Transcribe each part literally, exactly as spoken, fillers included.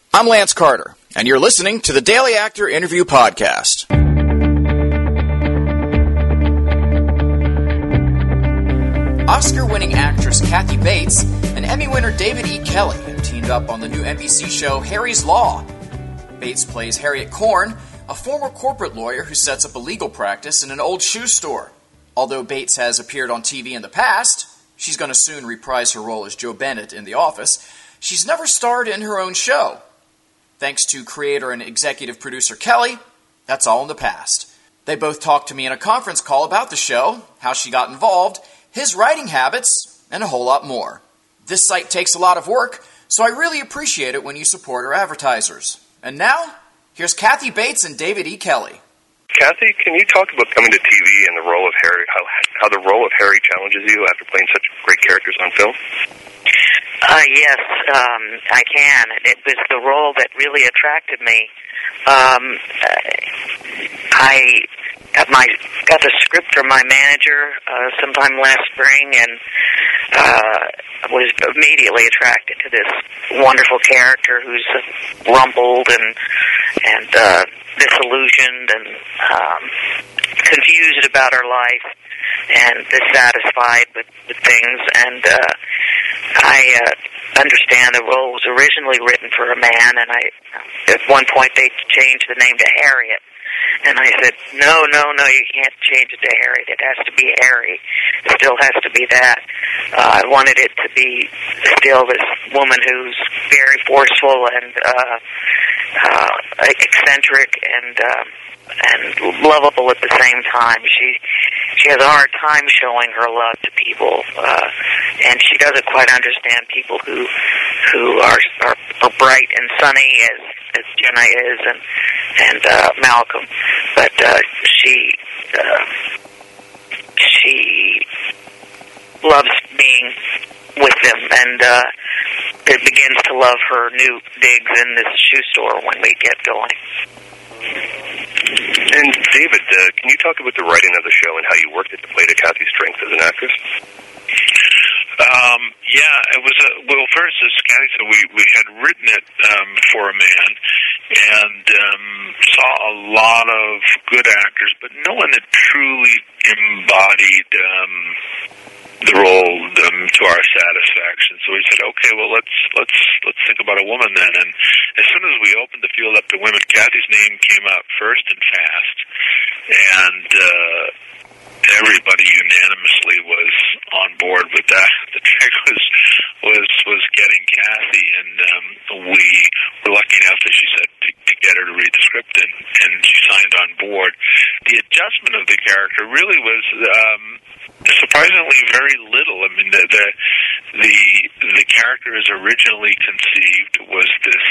I'm Lance Carter, and you're listening to the Daily Actor Interview Podcast. Oscar-winning actress Kathy Bates and Emmy winner David E. Kelley have teamed up on the new N B C show Harry's Law. Bates plays Harriet Korn, a former corporate lawyer who sets up a legal practice in an old shoe store. Although Bates has appeared on T V in the past, she's going to soon reprise her role as Jo Bennett in The Office, she's never starred in her own show. Thanks to creator and executive producer Kelley, that's all in the past. They both talked to me in a conference call about the show, how she got involved, his writing habits, and a whole lot more. This site takes a lot of work, so I really appreciate it when you support our advertisers. And now, here's Kathy Bates and David E. Kelley. Kathy, can you talk about coming to T V and the role of Harry, how, how the role of Harry challenges you after playing such great characters on film? Uh, yes, um, I can. It was the role that really attracted me. Um, I got my got the script from my manager uh, sometime last spring, and uh, was immediately attracted to this wonderful character who's rumpled and and uh, disillusioned and um, confused about her life and dissatisfied with, with things. And uh, I uh, understand the role was originally written for a man, and I at one point they changed the name to Harriet. And I said, no, no, no, you can't change it to Harriet. It has to be Harry. It still has to be that. Uh, I wanted it to be still this woman who's very forceful and uh, uh, eccentric and uh, and lovable at the same time. She she has a hard time showing her love to people, uh, and she doesn't quite understand people who who are are, are bright and sunny as as Jenna is and and uh, Malcolm, but uh, she uh, she loves being with them, and uh, it begins to love her new digs in this shoe store when we get going. And David, uh, can you talk about the writing of the show and how you worked it to play to Kathy's strength as an actress? Um, yeah, it was a, well, first, as Kathy said, we, we had written it um, for a man and um, saw a lot of good actors, but no one that truly embodied um, the role um, to our satisfaction. So we said, okay, well, let's let's let's think about a woman then. And as soon as we opened the field up to women, Kathy's name came out first and fast, and uh, everybody unanimously was on board with that. The trick was was was getting Kathy, and um, we were lucky enough that she said to, to get her to read the script, and, and she signed on board. The adjustment of the character really was um, surprisingly very little. I mean, the the the, the character as originally conceived was this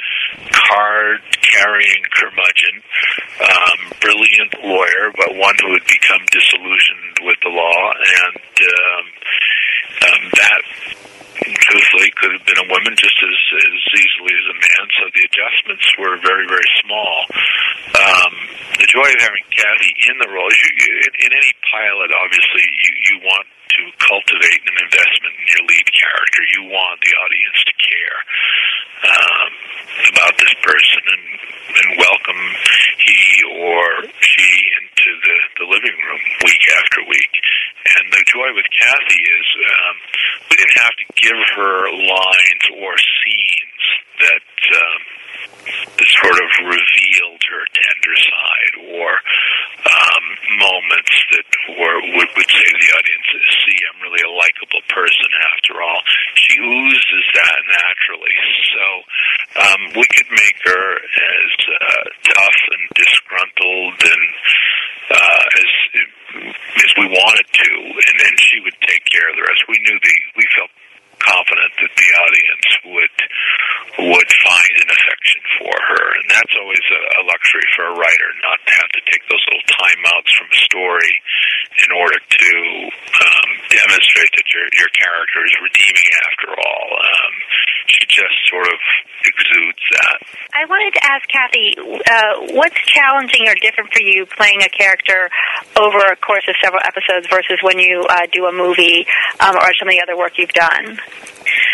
card-carrying curmudgeon, um, brilliant lawyer, but one who had become disillusioned with the law, and um, um, that truthfully could have been a woman just as, as easily as a man, so the adjustments were very, very small. Um, the joy of having Kathy in the role is you, you, in, in any pilot, obviously, you, you want to cultivate an investment in your lead character. You want the audience to care um, about this person and, and welcome he or she into the, the living room week after week. And the joy with Kathy is um, we didn't have to give her lines or scenes that um, that sort of revealed her tender side or um, moments that were, would, would say to the audience, see, I'm really a likable person after all. She oozes that naturally. So um, we could make her as uh, tough and disgruntled and uh, as as we wanted to, and then she would take care of the rest. We knew the we felt confident that the audience would would find an affection for her, and that's always a, a luxury for a writer, not to have to take those little timeouts from a story in order to um, demonstrate that your your character is redeeming after all. Um, she just sort of exudes that. I wanted to ask Kathy, uh, what's challenging or different for you playing a character over a course of several episodes versus when you uh, do a movie um, or some of the other work you've done?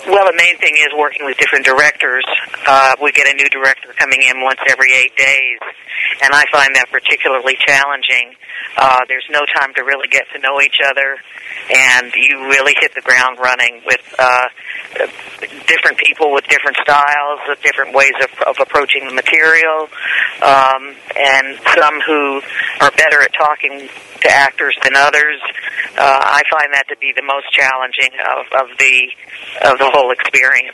Well, the main thing is working with different directors. Uh, we get a new director coming in once every eight days, and I find that particularly challenging. Uh, there's no time to really get to know each other, and you really hit the ground running with uh, different people with different styles, with different ways of, of approaching the material, um, and some who are better at talking to actors than others. Uh, I find that to be the most challenging of, of the of the whole experience.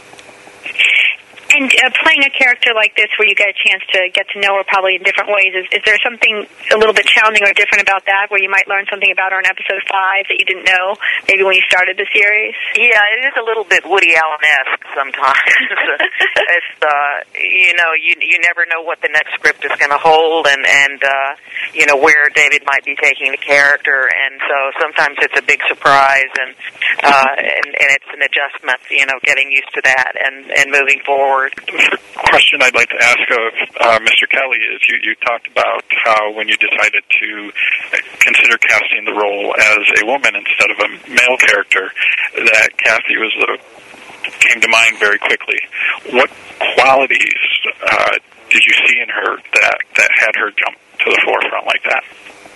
And uh, playing a character like this where you get a chance to get to know her probably in different ways, is, is there something a little bit challenging or different about that, where you might learn something about her in episode five that you didn't know maybe when you started the series? Yeah, it is a little bit Woody Allen-esque sometimes. It's, uh, you know, you you never know what the next script is going to hold, and, and uh, you know, where David might be taking the character, and so sometimes it's a big surprise, and, uh, and, and it's an adjustment, you know, getting used to that and, and moving forward. The question I'd like to ask of uh, Mister Kelly is, you, you talked about how when you decided to consider casting the role as a woman instead of a male character, that Kathy was the, came to mind very quickly. What qualities uh, did you see in her that, that had her jump to the forefront like that?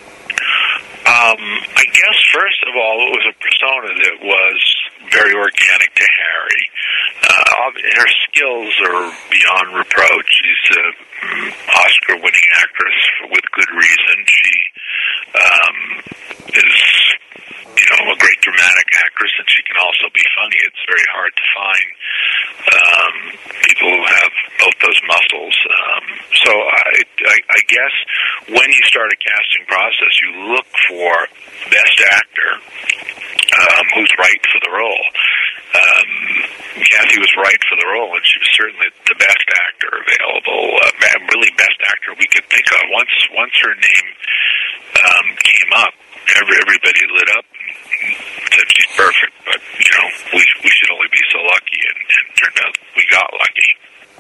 Um, I guess, first of all, it was a persona that was very organic to Harry. Uh, her skills are beyond reproach. She's an Oscar-winning actress with good reason. She um, is, you know, a great dramatic actress, and she can also be funny. It's very hard to find um, people who have both those muscles. Um, so I, I, I guess when you start a casting process, you look for best actor um, who's right for the role. Um, Kathy was right for the role, and she was certainly the best actor available, uh, really best actor we could think of. Once once her name um, came up, every, everybody lit up and said she's perfect, but, you know, we, we should only be so lucky, and, and it turned out we got lucky.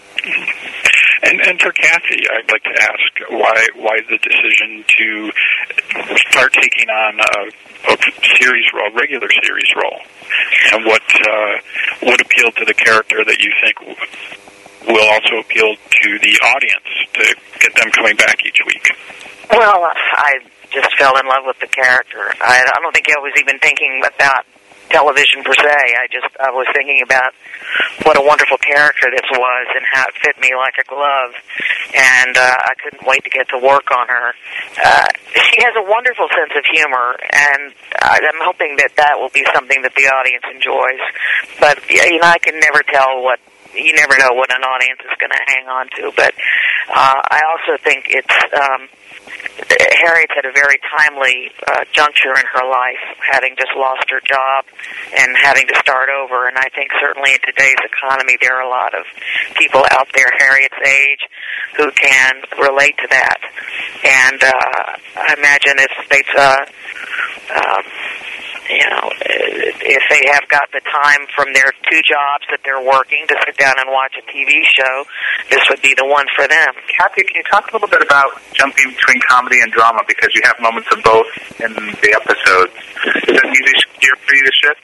And, and for Kathy, I'd like to ask why why the decision to start taking on a, a series role, regular series role, and what uh, what appealed to the character that you think will also appeal to the audience to get them coming back each week? Well, I just fell in love with the character. I, I don't think I was even thinking about television per se. I just I was thinking about what a wonderful character this was and how it fit me like a glove, and uh, I couldn't wait to get to work on her. Uh, she has a wonderful sense of humor, and I'm hoping that that will be something that the audience enjoys. But, you know, I can never tell what, you never know what an audience is going to hang on to, but uh, I also think it's um, Harriet's at a very timely uh, juncture in her life, having just lost her job and having to start over. And I think certainly in today's economy, there are a lot of people out there Harriet's age who can relate to that. And uh, I imagine if they've, uh, um, you know, if they have got the time from their two jobs that they're working to sit down and watch a T V show, this would be the one for them. Kathy, can you talk a little bit about jumping between comedy and drama, because you have moments of both in the episodes? Is that easy for you to shift?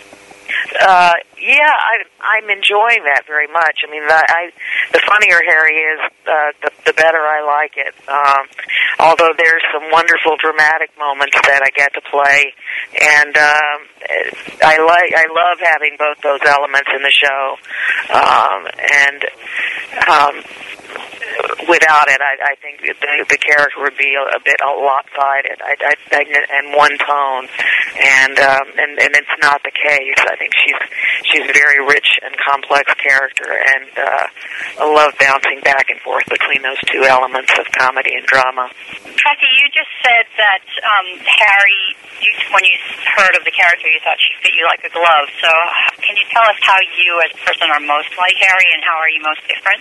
Uh, yeah, I, I'm enjoying that very much. I mean, the, I, the funnier Harry is, uh, the, the better I like it. Um, although there's some wonderful dramatic moments that I get to play, and um, I like, I love having both those elements in the show. Um, and um, without it, I, I think the, the character would be a, a bit lopsided. I, I, I, and one tone, and um, and and it's not the case. I think she's she's a very rich and complex character, and uh, I love bouncing back and forth between those two elements of comedy and drama. Kathy, you just said that um, Harry, you, when you heard of the character, you thought she fit you like a glove. So can you tell us how you as a person are most like Harry, and how are you most different?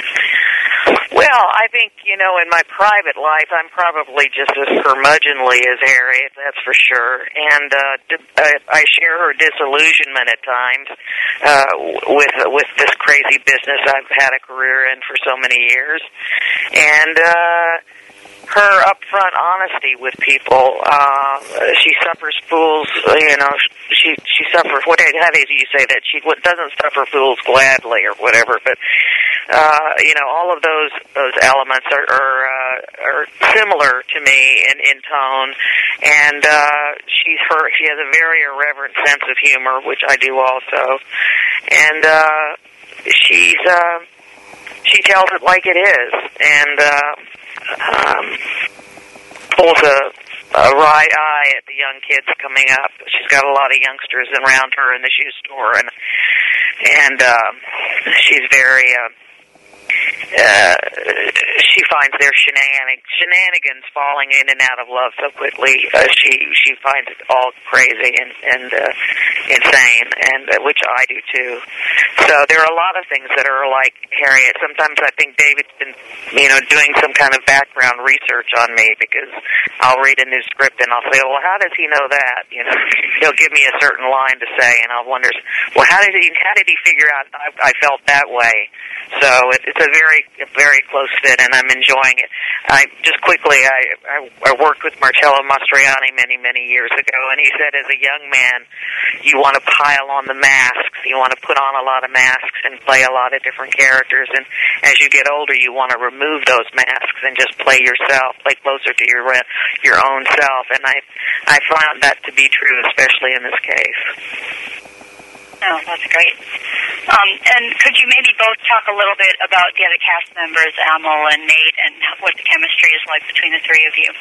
Well, I think, you know, in my private life, I'm probably just as curmudgeonly as Harriet, that's for sure. And uh, I share her disillusionment at times uh, with with this crazy business I've had a career in for so many years. And uh, her upfront honesty with people. Uh, she suffers fools, you know, she she suffers, what, how did you say that? She doesn't suffer fools gladly or whatever, but, uh, you know, all of those those elements are are, uh, are similar to me in, in tone, and uh, she's her, she has a very irreverent sense of humor, which I do also, and uh, she's, uh, she tells it like it is, and, uh, Um, pulls a, a wry eye at the young kids coming up. She's got a lot of youngsters around her in the shoe store, and and uh, she's very. Uh, uh, she finds their shenanigans, shenanigans falling in and out of love so quickly. Uh, she she finds it all crazy and and uh, insane, and uh, which I do too. So there are a lot of things that are like Harriet. Sometimes I think David's been, you know, doing some kind of background research on me, because I'll read a new script and I'll say, well, how does he know that? You know, he'll give me a certain line to say, and I'll wonder, well, how did he how did he figure out I, I felt that way? So it, it's a very, very close fit, and I'm enjoying it. I just quickly, I, I, I worked with Marcello Mastroianni many, many years ago, and he said, as a young man, you want to pile on the masks. You want to put on a lot of masks and play a lot of different characters. And as you get older, you want to remove those masks and just play yourself, play closer to your your own self. And I, I found that to be true, especially in this case. Oh, that's great. Um, and could you maybe both talk a little bit about the other cast members, Amal and Nate, and what the chemistry is like between the three of you?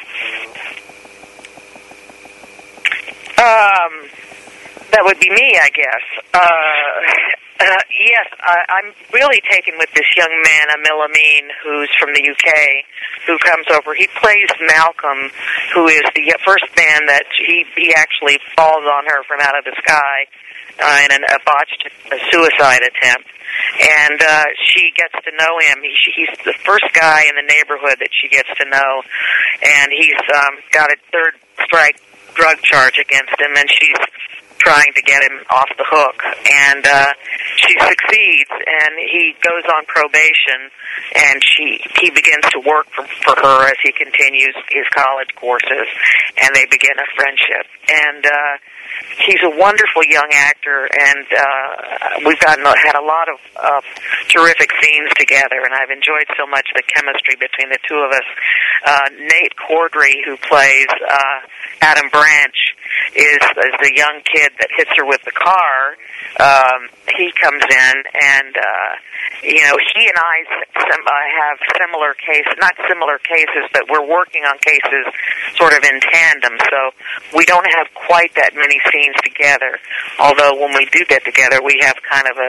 Um, that would be me, I guess. Uh, uh, yes, I, I'm really taken with this young man, Emil Amin, who's from the U K, who comes over. He plays Malcolm, who is the first man that he, he actually falls on her from out of the sky. Uh, in an, a botched a suicide attempt, and uh, she gets to know him. He, he's the first guy in the neighborhood that she gets to know, and he's um, got a third strike drug charge against him, and she's trying to get him off the hook, and uh, she succeeds, and he goes on probation, and she he begins to work for, for her as he continues his college courses, and they begin a friendship, and uh, he's a wonderful young actor, and uh, we've gotten had a lot of uh, terrific scenes together, and I've enjoyed so much the chemistry between the two of us. Uh, Nate Cordry, who plays uh, Adam Branch, is, is the young kid that hits her with the car. Um, he comes in, and uh, you know, he and I sim- uh, have similar cases, not similar cases, but we're working on cases sort of in tandem, so we don't have quite that many scenes together, although when we do get together, we have kind of a,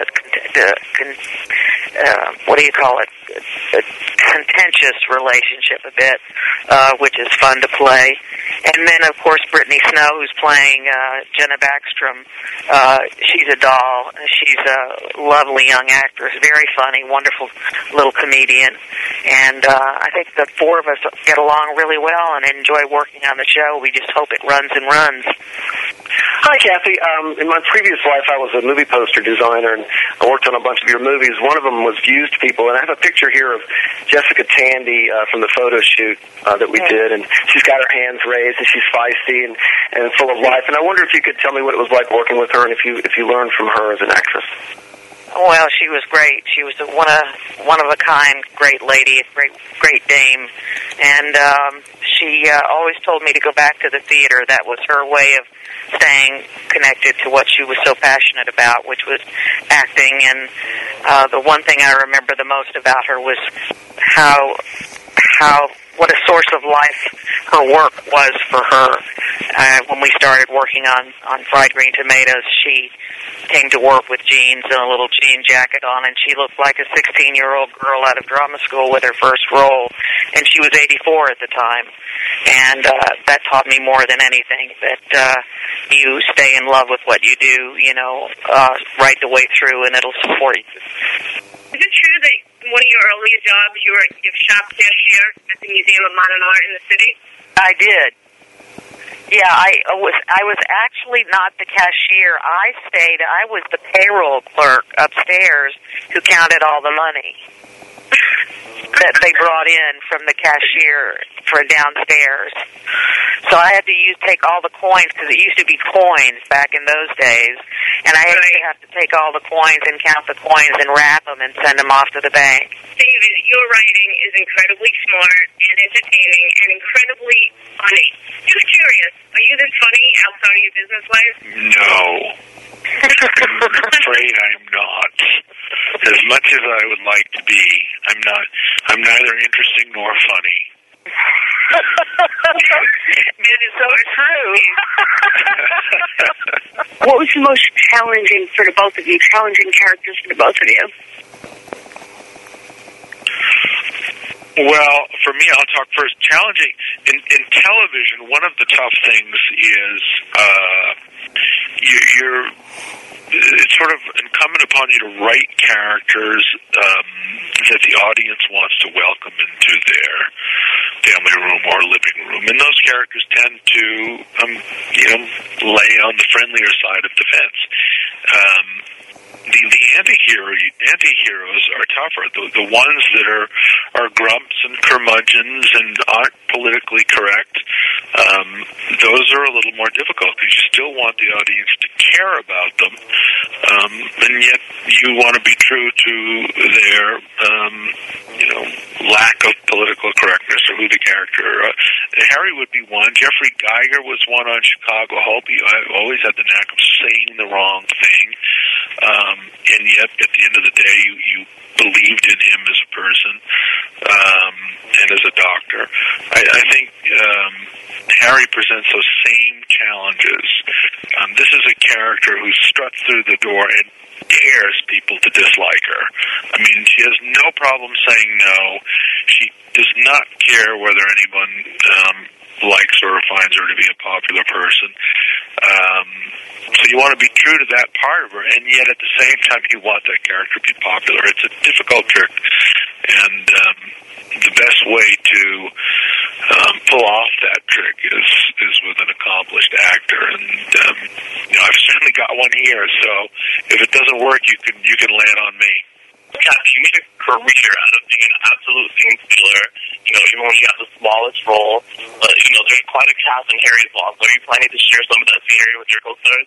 uh, what do you call it, a contentious relationship a bit, uh, which is fun to play. And then, of course, Brittany Snow, who's playing uh, Jenna Backstrom, uh, she's a doll. She's a lovely young actress, very funny, wonderful little comedian. And uh, I think the four of us get along really well and enjoy working on the show. We just hope it runs and runs. Hi, Kathy. Um, in my previous life, I was a movie poster designer, and I worked on a bunch of your movies. One of them was Used People, and I have a picture here of Jessica Tandy uh, from the photo shoot uh, that we yeah. did, and she's got her hands raised, and she's feisty and, and full of life. And I wonder if you could tell me what it was like working with her, and if you if you learned from her as an actress. Well, she was great. She was a one of one of a kind, great lady, a great great dame, and um, she uh, always told me to go back to the theater. That was her way of staying connected to what she was so passionate about, which was acting. And uh, the one thing I remember the most about her was how how what a source of life her work was for her. Uh, when we started working on on Fried Green Tomatoes, she came to work with jeans and a little jean jacket on, and she looked like a sixteen-year-old girl out of drama school with her first role, and she was eighty-four at the time. And uh, that taught me more than anything, that uh, you stay in love with what you do, you know, uh, right the way through, and it'll support you. Is it true that one of your earlier jobs, you were a shop cashier at the Museum of Modern Art in the city? I did. Yeah, I was I was actually not the cashier. I stayed, I was the payroll clerk upstairs who counted all the money. that they brought in from the cashier for downstairs. So I had to use take all the coins, because it used to be coins back in those days, and I had to have to take all the coins and count the coins and wrap them and send them off to the bank. David, your writing is incredibly smart and entertaining and incredibly funny. Just curious, are you this funny outside of your business life? No. I'm afraid I'm not. As much as I would like to be, I'm not. I'm neither interesting nor funny. It is so true. What was the most challenging for the both of you? Challenging characters for the both of you? Well, for me, I'll talk first. Challenging in, in television, one of the tough things is uh, you, you're. It's sort of incumbent upon you to write characters um, that the audience wants to welcome into their family room or living room, and those characters tend to, um, you know, lay on the friendlier side of the fence. Um, The, the anti-hero, anti-heroes are tougher. The, the ones that are, are grumps and curmudgeons and aren't politically correct, um, those are a little more difficult because you still want the audience to care about them, um, and yet you want to be true to their, um, you know, lack of political correctness or who the character. Uh, Harry would be one. Jeffrey Geiger was one on Chicago Hope. He always had the knack of saying the wrong thing. Um, and yet, at the end of the day, you, you believed in him as a person um, and as a doctor. I, I think um, Harry presents those same challenges. Um, this is a character who struts through the door and dares people to dislike her. I mean, she has no problem saying no. She does not care whether anyone um, likes her or finds her to be a popular person. Um, so you want to be true to that part of her, and yet at the same time you want that character to be popular. It's a difficult trick, and um, the best way to um, pull off that trick is is with an accomplished actor, and um, you know, I've certainly got one here. So if it doesn't work, you can you can land on me. Yeah, you made a career out of being an absolute scene stealer, you know, even when you got the smallest role. But, you know, there's quite a cast in Harry's Law. So are you planning to share some of that scenery with your co-stars?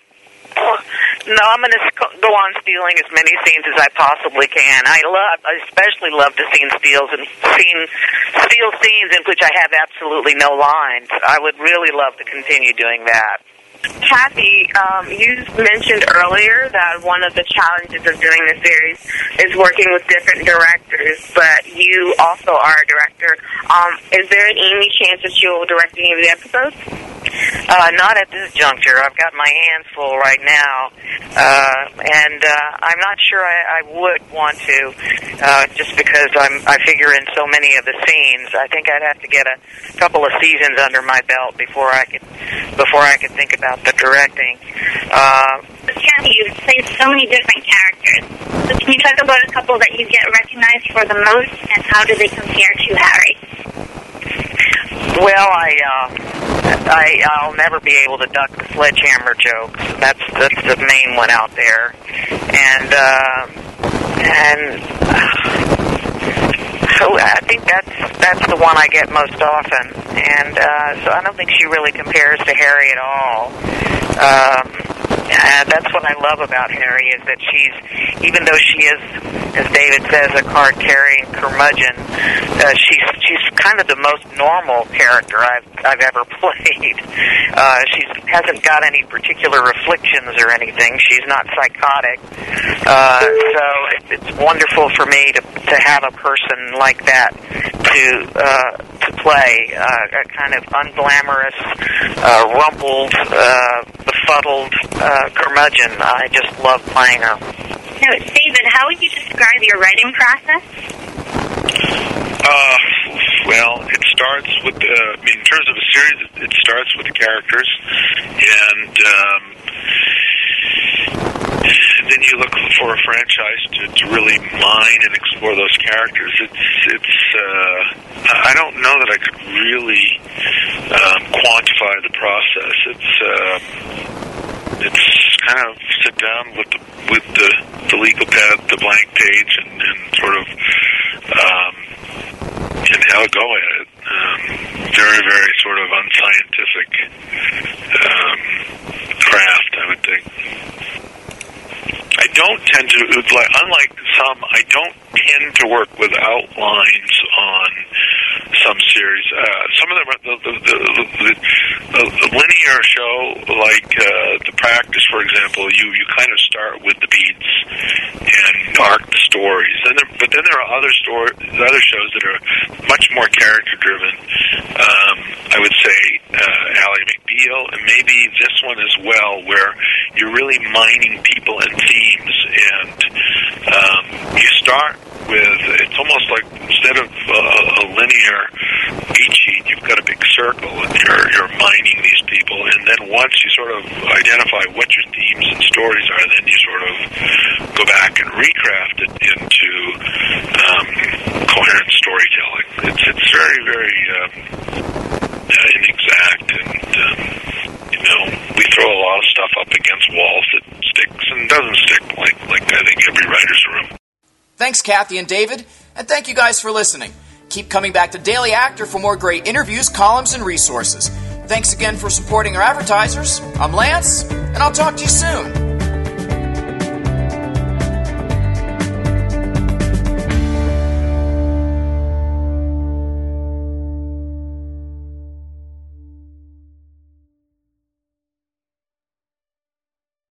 No, I'm going to go on stealing as many scenes as I possibly can. I love, I especially love to scene steals and scene, steal scenes in which I have absolutely no lines. I would really love to continue doing that. Kathy, um, you mentioned earlier that one of the challenges of doing this series is working with different directors, but you also are a director. Um, is there any chance that you'll direct any of the episodes? Uh, not at this juncture. I've got my hands full right now, uh, and uh, I'm not sure I, I would want to, uh, just because I'm, I figure in so many of the scenes. I think I'd have to get a couple of seasons under my belt before I could, before I could think about the directing. Uh, Kathy, you've played so many different characters. So can you talk about a couple that you get recognized for the most, and how do they compare to Harry? Well, I, uh, I, I'll never be able to duck the sledgehammer jokes. That's that's the main one out there, and uh, and so I think that's that's the one I get most often, and uh, so I don't think she really compares to Harry at all. Um, and that's what I love about Harry, is that she's, even though she is, as David says, a card-carrying curmudgeon, uh, she's she's kind of the most normal character I've I've ever played. Uh, she hasn't got any particular afflictions or anything. She's not psychotic. Uh, so it, it's wonderful for me to to have a person like that to uh, to play, uh, a kind of unglamorous, uh, rumpled, uh, befuddled uh, curmudgeon. I just love playing her. Now, David, how would you describe your writing process? Uh, well, it starts with, uh, I mean, in terms of a series, it, it starts with the characters, and um, then you look for a franchise to, to really mine and explore those characters. It's, it's, uh, I don't know that I could really um, quantify the process. It's, uh, it's kind of sit down with the, with the, the legal pad, the blank page, and, and sort of um, have a go at it. Um, very, very sort of unscientific um, craft, I would think. I don't tend to, like, unlike some, I don't tend to work with outlines on some series. Uh, some of them, are the, the, the, the, the, the linear show, like uh, The Practice, for example, you, you kind of start with the beats and arc the stories. And there, but then there are other story, other shows that are much more character-driven. Um, I would say uh, Ally McBeal, and maybe this one as well, where you're really mining people and themes, and um, you start with, it's almost like instead of uh, a linear beat sheet, you've got a big circle, and you're, you're mining these people, and then once you sort of identify what your themes and stories are, then you sort of go back and recraft it into um, coherent storytelling. It's, it's very, very um, uh, inexact, and um, you know, we throw a lot of stuff up against walls that sticks and doesn't stick, like, like I think every writer's room. Thanks, Kathy and David, and thank you guys for listening. Keep coming back to Daily Actor for more great interviews, columns, and resources. Thanks again for supporting our advertisers. I'm Lance, and I'll talk to you soon.